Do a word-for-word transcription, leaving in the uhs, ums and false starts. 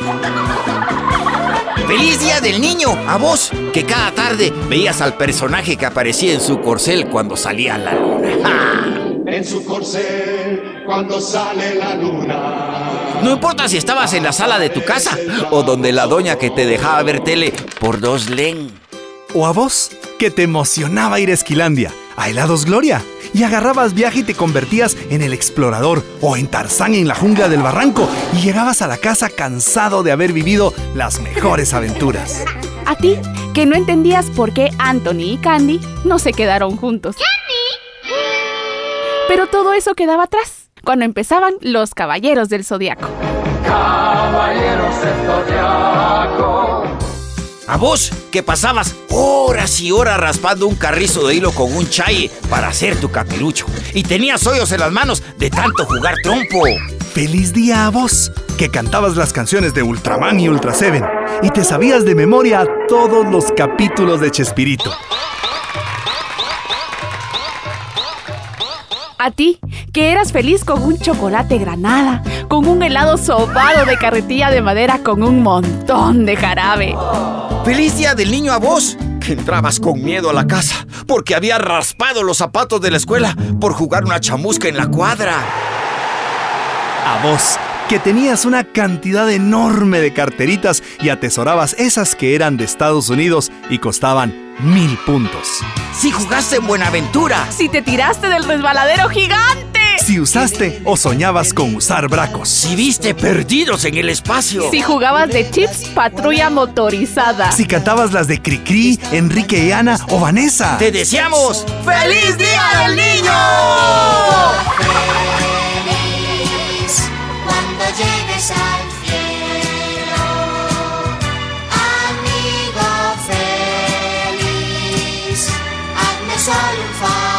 ¡Feliz Día del Niño! A vos, que cada tarde veías al personaje que aparecía en su corcel cuando salía la luna. ¡Ja! En su corcel cuando sale la luna. No importa si estabas en la sala de tu casa o donde la doña que te dejaba ver tele por dos len. O a vos, que te emocionaba ir a Esquilandia, a Helados Gloria, y agarrabas viaje y te convertías en el explorador o en Tarzán en la jungla del barranco y llegabas a la casa cansado de haber vivido las mejores aventuras. A ti, que no entendías por qué Anthony y Candy no se quedaron juntos. ¡Candy! Pero todo eso quedaba atrás, cuando empezaban los Caballeros del Zodiaco. Caballeros del Zodiaco. A vos, que pasabas horas y horas raspando un carrizo de hilo con un chaye para hacer tu capirucho y tenías hoyos en las manos de tanto jugar trompo. ¡Feliz día a vos! Que cantabas las canciones de Ultraman y Ultra Seven y te sabías de memoria todos los capítulos de Chespirito. A ti, que eras feliz con un chocolate granada, con un helado sobado de carretilla de madera con un montón de jarabe. ¡Feliz Día del Niño a vos! Que entrabas con miedo a la casa porque había raspado los zapatos de la escuela por jugar una chamusca en la cuadra. A vos, que tenías una cantidad enorme de carteritas y atesorabas esas que eran de Estados Unidos y costaban mil puntos. Si jugaste en Buenaventura. Si te tiraste del resbaladero gigante. Si usaste o soñabas con usar bracos. Si viste Perdidos en el Espacio. Si jugabas de Chips Patrulla Motorizada. Si cantabas las de Cricri, Enrique y Ana o Vanessa. Te deseamos ¡Feliz Día del Niño! Feliz cuando llegues al cielo, amigo feliz, hazme solo un favor.